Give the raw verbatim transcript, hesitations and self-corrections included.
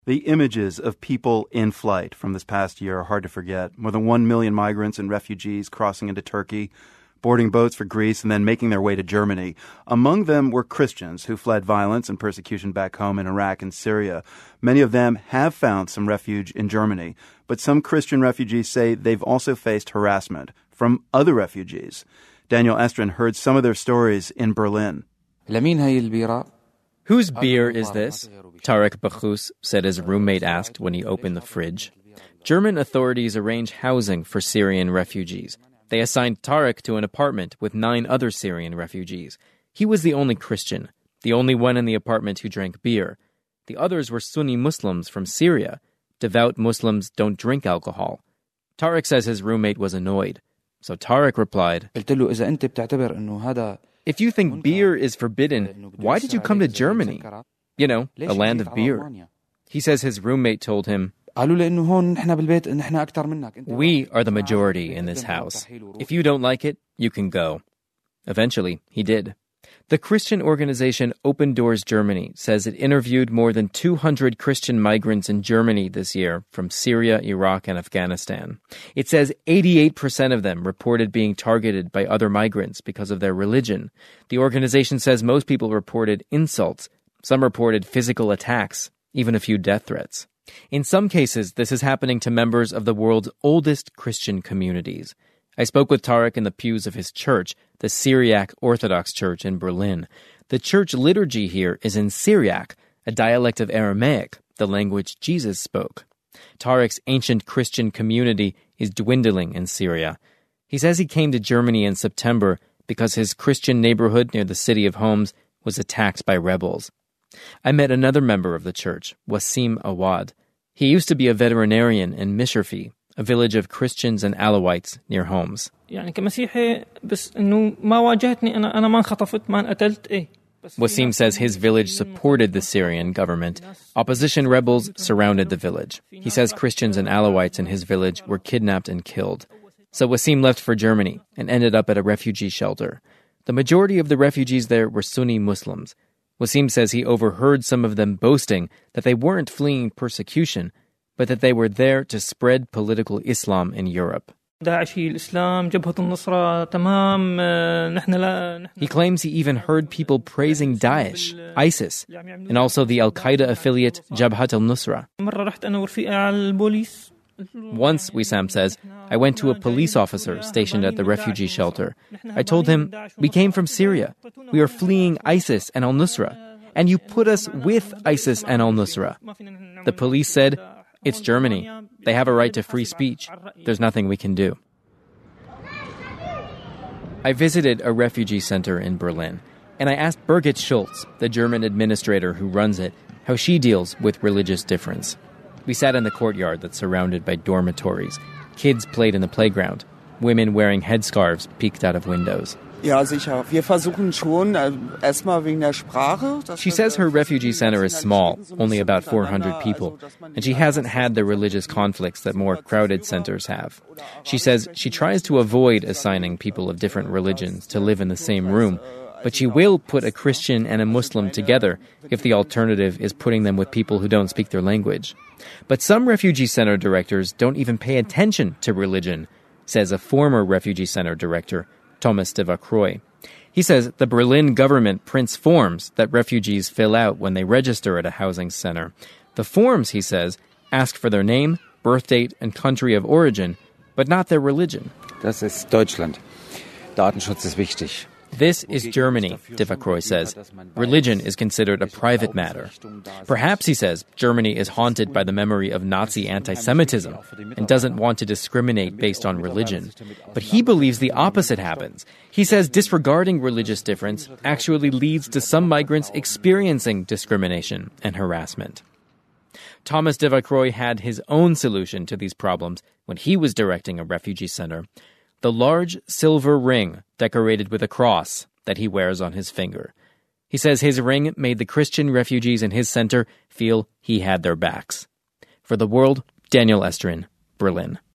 The images of people in flight from this past year are hard to forget. More than one million migrants and refugees crossing into Turkey, boarding boats for Greece, and then making their way to Germany. Among them were Christians who fled violence and persecution back home in Iraq and Syria. Many of them have found some refuge in Germany, but some Christian refugees say they've also faced harassment from other refugees. Daniel Estrin heard some of their stories in Berlin. Whose beer is this? Tarek Bakhous said his roommate asked when he opened the fridge. German authorities arrange housing for Syrian refugees. They assigned Tarek to an apartment with nine other Syrian refugees. He was the only Christian, the only one in the apartment who drank beer. The others were Sunni Muslims from Syria. Devout Muslims don't drink alcohol. Tarek says his roommate was annoyed. So Tarek replied, "If you think beer is forbidden, why did you come to Germany? You know, a land of beer." He says his roommate told him, "We are the majority in this house. If you don't like it, you can go." Eventually, he did. The Christian organization Open Doors Germany says it interviewed more than two hundred Christian migrants in Germany this year from Syria, Iraq, and Afghanistan. It says eighty-eight percent of them reported being targeted by other migrants because of their religion. The organization says most people reported insults. Some reported physical attacks, even a few death threats. In some cases, this is happening to members of the world's oldest Christian communities. I spoke with Tarek in the pews of his church, the Syriac Orthodox Church in Berlin. The church liturgy here is in Syriac, a dialect of Aramaic, the language Jesus spoke. Tarek's ancient Christian community is dwindling in Syria. He says he came to Germany in September because his Christian neighborhood near the city of Homs was attacked by rebels. I met another member of the church, Wasim Awad. He used to be a veterinarian in Misherfi, a village of Christians and Alawites near Homs. Wasim says his village supported the Syrian government. Opposition rebels surrounded the village. He says Christians and Alawites in his village were kidnapped and killed. So Wasim left for Germany and ended up at a refugee shelter. The majority of the refugees there were Sunni Muslims. Wasim says he overheard some of them boasting that they weren't fleeing persecution, but that they were there to spread political Islam in Europe. He claims he even heard people praising Daesh, ISIS, and also the Al-Qaeda affiliate Jabhat al-Nusra. Once, Wissam says, I went to a police officer stationed at the refugee shelter. I told him, "We came from Syria. We are fleeing ISIS and al-Nusra, and you put us with ISIS and al-Nusra." The police said, "It's Germany. They have a right to free speech. There's nothing we can do." I visited a refugee center in Berlin, and I asked Birgit Schulz, the German administrator who runs it, how she deals with religious difference. We sat in the courtyard that's surrounded by dormitories. Kids played in the playground. Women wearing headscarves peeked out of windows. She says her refugee center is small, only about four hundred people, and she hasn't had the religious conflicts that more crowded centers have. She says she tries to avoid assigning people of different religions to live in the same room, but she will put a Christian and a Muslim together if the alternative is putting them with people who don't speak their language. But some refugee center directors don't even pay attention to religion, says a former refugee center director, Thomas de Vacroy. He says the Berlin government prints forms that refugees fill out when they register at a housing center. The forms, he says, ask for their name, birth date, and country of origin, but not their religion. Das ist Deutschland. Datenschutz ist wichtig. This is Germany, de Vacroy says. Religion is considered a private matter. Perhaps, he says, Germany is haunted by the memory of Nazi anti-Semitism and doesn't want to discriminate based on religion. But he believes the opposite happens. He says disregarding religious difference actually leads to some migrants experiencing discrimination and harassment. Thomas de Vacroy had his own solution to these problems when he was directing a refugee center. The large silver ring decorated with a cross that he wears on his finger. He says his ring made the Christian refugees in his center feel he had their backs. For The World, Daniel Estrin, Berlin.